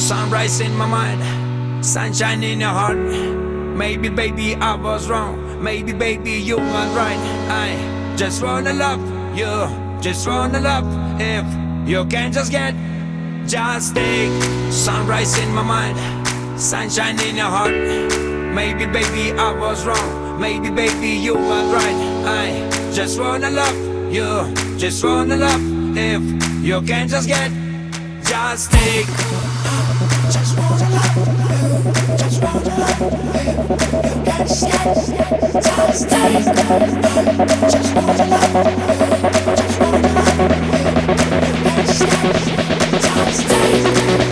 Sunrise in my mind, sunshine in your heart. Maybe baby I was wrong, maybe baby you were right. I just wanna love you, just wanna love. If you can just get, just take. Sunrise in my mind, sunshine in your heart. Maybe baby I was wrong, maybe baby you were right. I just wanna love you, just wanna love. If you can just get, just take. Just wanna love you, just wanna love you. You can just get, just take. Just wanna love you, just wanna love you. You can just get, just take.